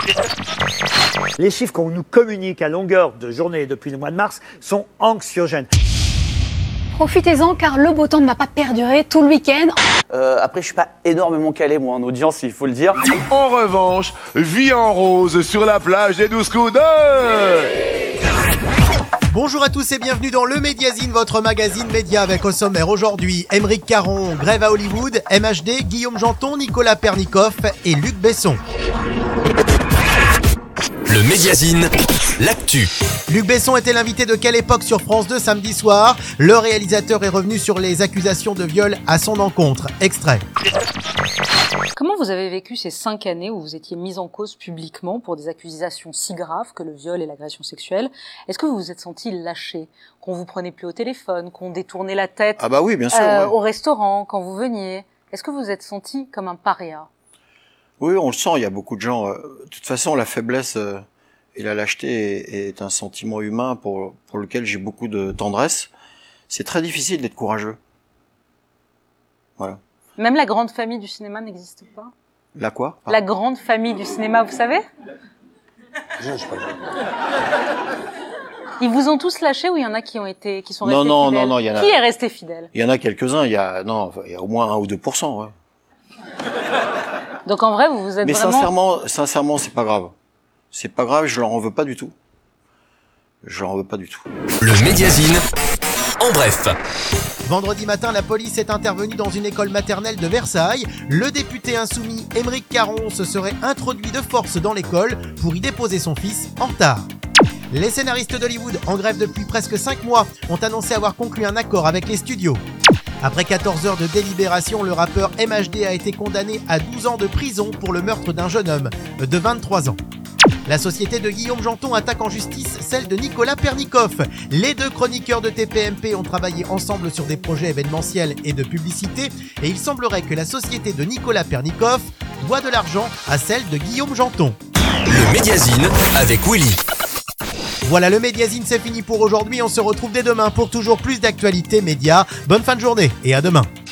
Les chiffres qu'on nous communique à longueur de journée depuis le mois de mars sont anxiogènes. Profitez-en car le beau temps ne va pas perdurer tout le week-end. Après, je suis pas énormément calé, moi, en audience, il faut le dire. En revanche, vie en rose sur la plage des 12 coups Bonjour à tous et bienvenue dans le Médiazine, votre magazine média avec au sommaire aujourd'hui Aymeric Caron, grève à Hollywood, MHD, Guillaume Janton, Nicolas Pernicoff et Luc Besson. Le Médiazine, l'actu. Luc Besson était l'invité de Quelle époque sur France 2 samedi soir. Le réalisateur est revenu sur les accusations de viol à son encontre. Extrait. Comment vous avez vécu ces 5 années où vous étiez mis en cause publiquement pour des accusations si graves que le viol et l'agression sexuelle? Est-ce que vous vous êtes senti lâché, qu'on vous prenait plus au téléphone, qu'on détournait la tête oui, bien sûr, ouais. Au restaurant quand vous veniez? Est-ce que vous vous êtes senti comme un paria? Oui, on le sent, il y a beaucoup de gens. De toute façon, la faiblesse et la lâcheté est un sentiment humain pour lequel j'ai beaucoup de tendresse. C'est très difficile d'être courageux. Voilà. Même la grande famille du cinéma n'existe pas? La quoi? La grande famille du cinéma, vous savez? Non, je sais pas. Ils vous ont tous lâché ou il y en a qui sont restés fidèles? Non, il y en a. Qui est resté fidèle? Il y en a quelques-uns, il y a au moins 1 ou 2%, ouais. Donc en vrai, vous vous êtes Mais vraiment... sincèrement, c'est pas grave. C'est pas grave, je leur en veux pas du tout. Je leur en veux pas du tout. Le Médiazine, en bref. Vendredi matin, la police est intervenue dans une école maternelle de Versailles. Le député insoumis Aymeric Caron se serait introduit de force dans l'école pour y déposer son fils en retard. Les scénaristes d'Hollywood, en grève depuis presque 5 mois, ont annoncé avoir conclu un accord avec les studios. Après 14 heures de délibération, le rappeur MHD a été condamné à 12 ans de prison pour le meurtre d'un jeune homme de 23 ans. La société de Guillaume Janton attaque en justice celle de Nicolas Pernicoff. Les deux chroniqueurs de TPMP ont travaillé ensemble sur des projets événementiels et de publicité et il semblerait que la société de Nicolas Pernicoff doit de l'argent à celle de Guillaume Janton. Le Médiazine avec Willy. Voilà, le Médiazine, c'est fini pour aujourd'hui. On se retrouve dès demain pour toujours plus d'actualités médias. Bonne fin de journée et à demain.